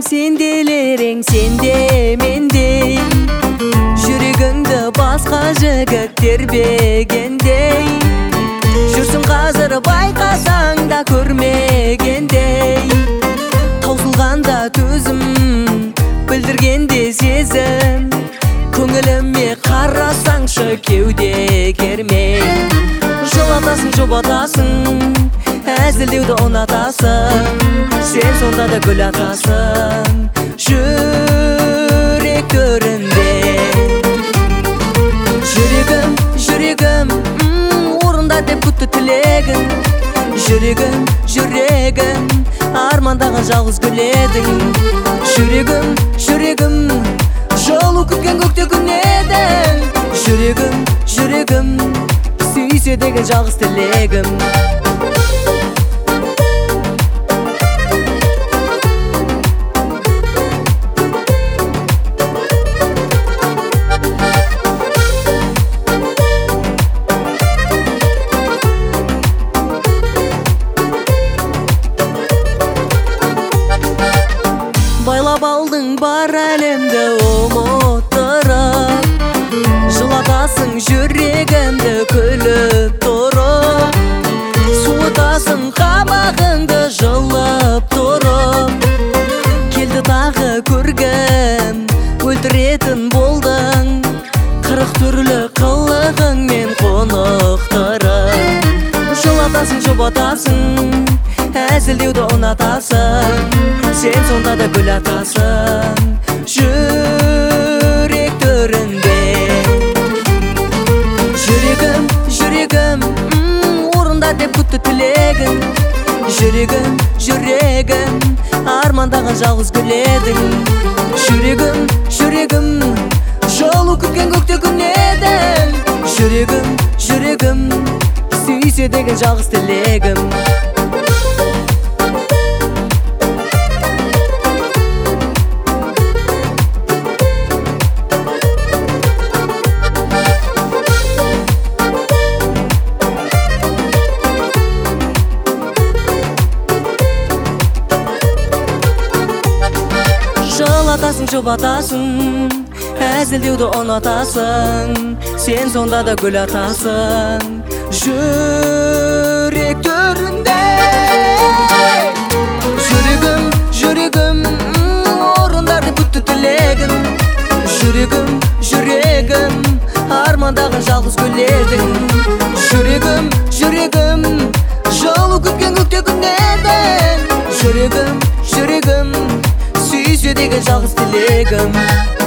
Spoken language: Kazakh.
Сенделерің сенде мендей, жүрегіңді басқа жігіт тербегендей. Жүрсің қазір байқасаң да көрмегендей. Таусылғанда төзім, білдіргенде сезім. Көңіліме қарасаңшы кеуде кермей. Жылатасың, жұбатасың, әзілдеуді ұнатасың. Сен сонда да гүл атасың жүрек төрінде. Жүрегім, жүрегім, орында деп күтті тілегін. Жүрегім, жүрегім, армандаған жалғыз гүл едің. Жүрегім, жүрегім, жолу күткен көкте күн едің. Жүрегім, жүрегім, сүйсе деген жалғыз тілегім. Байлап алдың бар әлемді ұмыттырып, жылатасың жүрегімді күліп тұрып. Суытасың қабағыңды жылып тұрып. Келді тағы көргім, өлтіретін болдың. 40 түрлі қылығыңмен қонықтырып. Жылатасың, жұбатасың, әзілдеуді ұнатасың. Сен сонда да гүл атасың жүрек төрінде. Жүрегім, жүрегім, орында деп күтті тілегін. Жүрегім, жүрегім, армандаған жалғыз гүл едің. Жүрегім, жүрегім, жолу күткен көкте күн едің. Жүрегім, жүрегім, сүйсе деген жалғыз тілегім. Жылатасың, жұбатасың, әзілдеуді ұнатасың. Сен сонда да гүл атасың жүрек төрінде. Жүрегім, жүрегім, орындарды күтті тілегін. Жүрегім, жүрегім, армандаған жалғыз гүл едің. Жүрегім, жүрегім, жолу күткен көкте күн едің. Жүрегім, жүрегім, сүйсе деген жалғыз тілегім.